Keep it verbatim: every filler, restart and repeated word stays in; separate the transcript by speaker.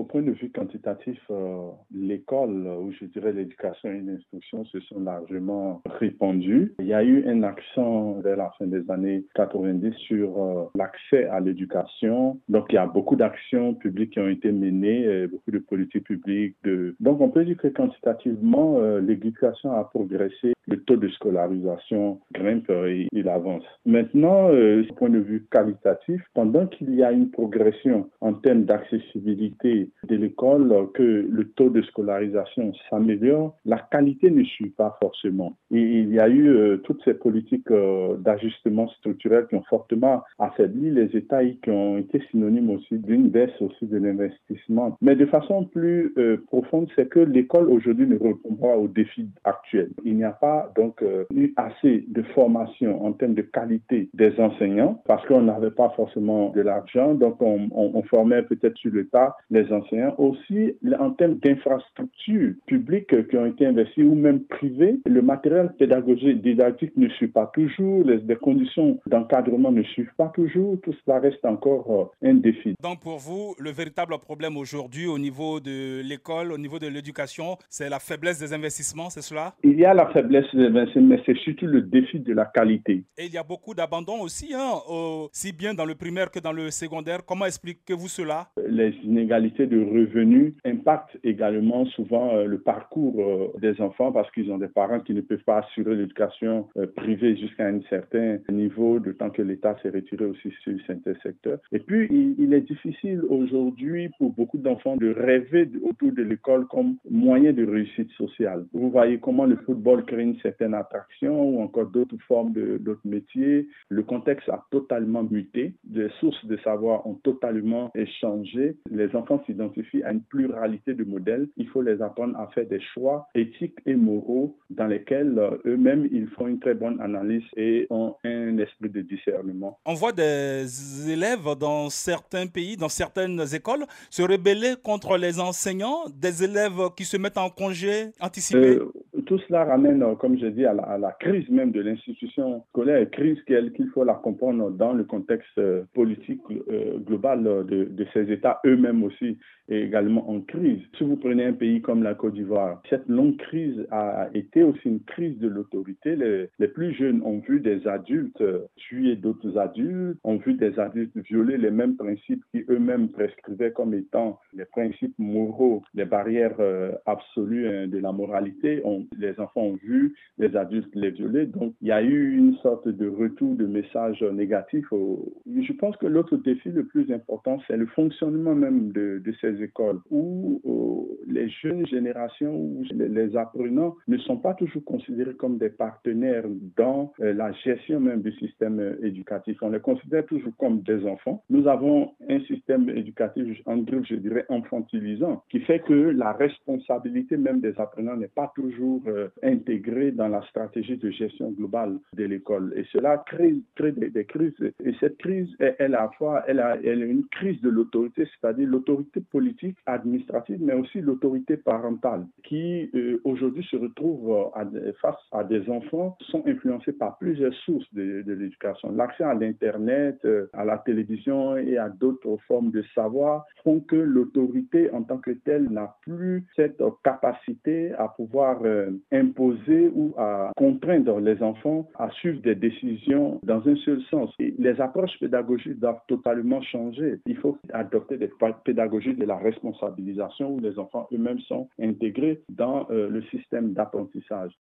Speaker 1: au point de vue quantitatif, euh, l'école, euh, ou je dirais l'éducation et l'instruction se sont largement répandues. Il y a eu un accent vers la fin des années quatre-vingt-dix sur euh, l'accès à l'éducation. Donc, il y a beaucoup d'actions publiques qui ont été menées, euh, beaucoup de politiques publiques. De... Donc, on peut dire que quantitativement, euh, l'éducation a progressé. Le taux de scolarisation grimpe et il avance. Maintenant, euh, du point de vue qualitatif, pendant qu'il y a une progression en termes d'accessibilité de l'école, que le taux de scolarisation s'améliore, la qualité ne suit pas forcément. Et il y a eu euh, toutes ces politiques euh, d'ajustement structurel qui ont fortement affaibli les États et qui ont été synonymes aussi d'une baisse aussi de l'investissement. Mais de façon plus euh, profonde, c'est que l'école aujourd'hui ne répond pas aux défis actuels. Il n'y a pas donc euh, eu assez de formation en termes de qualité des enseignants parce qu'on n'avait pas forcément de l'argent, donc on, on, on formait peut-être sur le tas les enseignants. Aussi, en termes d'infrastructures publiques qui ont été investies ou même privées, le matériel pédagogique didactique ne suit pas toujours, les, les conditions d'encadrement ne suivent pas toujours, tout cela reste encore euh, un défi.
Speaker 2: Donc pour vous, le véritable problème aujourd'hui au niveau de l'école, au niveau de l'éducation, c'est la faiblesse des investissements, c'est cela?
Speaker 1: Il y a la faiblesse des investissements, mais c'est surtout le défi de la qualité.
Speaker 2: Et il y a beaucoup d'abandon aussi, hein, aussi bien dans le primaire que dans le secondaire. Comment expliquez-vous cela?
Speaker 1: Les inégalités de revenus impactent également souvent euh, le parcours euh, des enfants parce qu'ils ont des parents qui ne peuvent pas assurer l'éducation euh, privée jusqu'à un certain niveau, de temps que l'État s'est retiré aussi sur certains secteurs. Et puis, il, il est difficile aujourd'hui pour beaucoup d'enfants de rêver autour de l'école comme moyen de réussite sociale. Vous voyez comment le football crée une certaine attraction ou encore d'autres formes de, d'autres métiers. Le contexte a totalement muté. Les sources de savoir ont totalement changé. Les enfants s'identifient à une pluralité de modèles. Il faut les apprendre à faire des choix éthiques et moraux dans lesquels euh, eux-mêmes, ils font une très bonne analyse et ont un esprit de discernement.
Speaker 2: On voit des élèves dans certains pays, dans certaines écoles, se rebeller contre les enseignants, des élèves qui se mettent en congé anticipé.
Speaker 1: Euh, tout cela ramène, comme je dis, à la, à la crise même de l'institution scolaire, crise qu'il faut la comprendre dans le contexte politique euh, global de, de ces États eux-mêmes aussi, et également en crise. Si vous prenez un pays comme la Côte d'Ivoire, cette longue crise a été aussi une crise de l'autorité. Les, les plus jeunes ont vu des adultes tuer d'autres adultes, ont vu des adultes violer les mêmes principes qui eux-mêmes prescrivaient comme étant les principes moraux, les barrières euh, absolues hein, de la moralité. On, les enfants ont vu les adultes les violer. Donc, il y a eu une sorte de retour de messages négatifs. Au... Je pense que l'autre défi le plus important, c'est le fonctionnement même de, de ces écoles où euh, les jeunes générations, où les, les apprenants ne sont pas toujours considérés comme des partenaires dans euh, la gestion même du système euh, éducatif. On les considère toujours comme des enfants. Nous avons un système éducatif, en gros, je dirais, infantilisant, qui fait que la responsabilité même des apprenants n'est pas toujours euh, intégrée dans la stratégie de gestion globale de l'école. Et cela crée, crée des, des crises. Et cette crise, elle, elle, à la fois, elle a, elle a une crise de l'autorité, c'est-à-dire l'autorité politique, administrative, mais aussi l'autorité parentale, qui euh, aujourd'hui se retrouve euh, à, face à des enfants qui sont influencés par plusieurs sources de, de l'éducation. L'accès à l'Internet, euh, à la télévision et à d'autres formes de savoir font que l'autorité en tant que telle n'a plus cette euh, capacité à pouvoir euh, imposer ou à contraindre les enfants à suivre des décisions dans un seul sens. Et les approches pédagogiques doivent totalement changer. Il faut adopter des pédagogies de la responsabilisation où les enfants eux-mêmes sont intégrés dans euh, le système d'apprentissage.